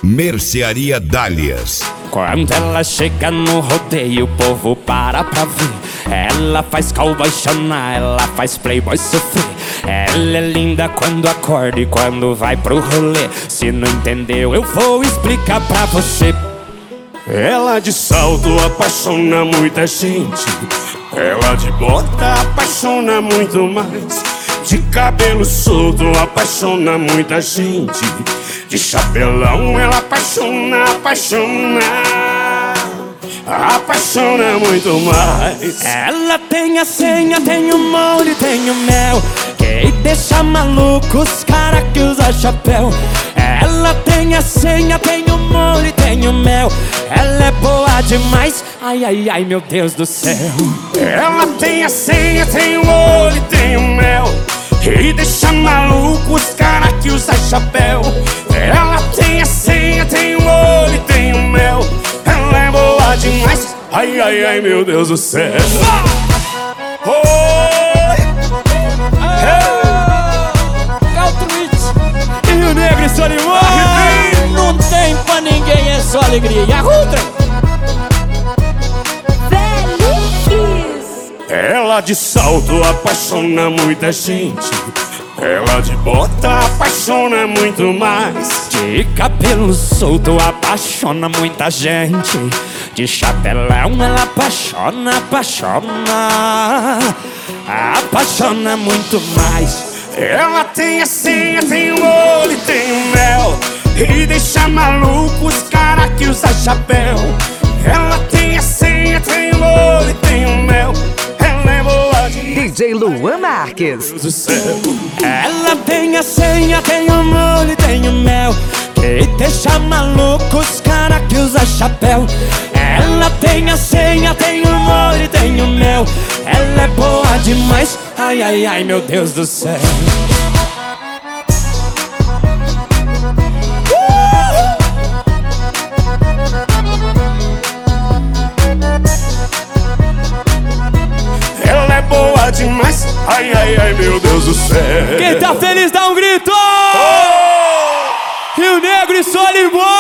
Mercearia Dálias. Quando ela chega no rodeio, o povo para pra ver. Ela faz cowboy chorar, ela faz playboy sofrer. Ela é linda quando acorda e quando vai pro rolê. Se não entendeu, eu vou explicar pra você. Ela de salto apaixona muita gente. Ela de bota apaixona muito mais. De cabelo solto apaixona muita gente. De chapelão ela apaixona muito mais. Ela tem a senha, tem o molho, tem o mel, que deixa maluco os cara que usa chapéu. Ela tem a senha, tem o molho, tem o mel. Ela é boa demais, ai, ai, ai, meu Deus do céu. Ela tem a senha, tem o molho, tem o mel, e deixa maluco os cara que usa chapéu. Ela tem a senha, tem o molho, tem o mel. Ela é boa demais, ai, ai, ai, meu Deus do céu. E o Negro e Solimão, não tem pra ninguém, é só alegria. Ela de salto apaixona muita gente. Ela de bota apaixona muito mais. De cabelo solto apaixona muita gente. De chapelão ela apaixona muito mais. Ela tem a senha, tem o olho, tem o mel, e deixa maluco os cara que usa chapéu. Ela tem a senha, tem o olho, tem o mel. Ela é boa demais, DJ Luan Marques. Deus do céu. Ela tem a senha, tem o molho, tem o mel, que deixa maluco os cara que usa chapéu. Ela tem a senha, tem o molho, tem o mel. Ela é boa demais, ai, ai, ai, meu Deus do céu. Ela é boa demais, ai, ai, ai, meu Deus do céu. Quem tá feliz dá um grito! E o Negro e Solimão!